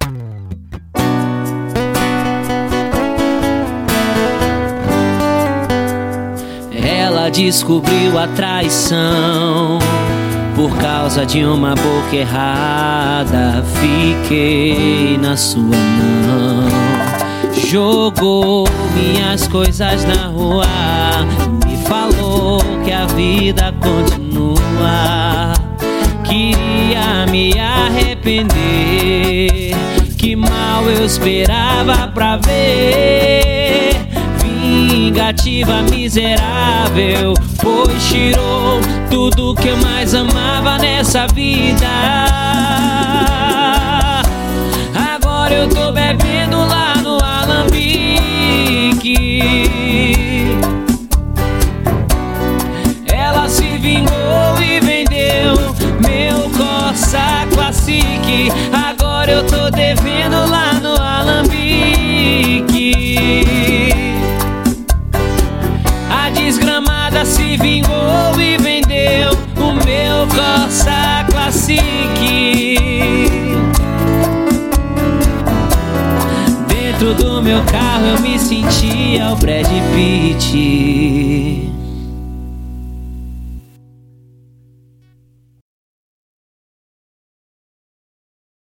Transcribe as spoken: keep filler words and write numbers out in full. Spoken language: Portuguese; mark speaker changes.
Speaker 1: Ela descobriu a traição por causa de uma boca errada. Fiquei na sua mão. Jogou minhas coisas na rua, me falou que a vida continua. Queria me arrepender, que mal eu esperava pra ver. Vingativa miserável, pois tirou tudo que eu mais amava nessa vida. Agora eu tô bebendo lá no Alambique. Ela se vingou e vendeu meu Corsa Classic. Agora eu tô devendo lá no Alambique. A desgramada se vingou e vendeu o meu Corsa Classic. Dentro do meu carro eu me sentia o Brad Pitt.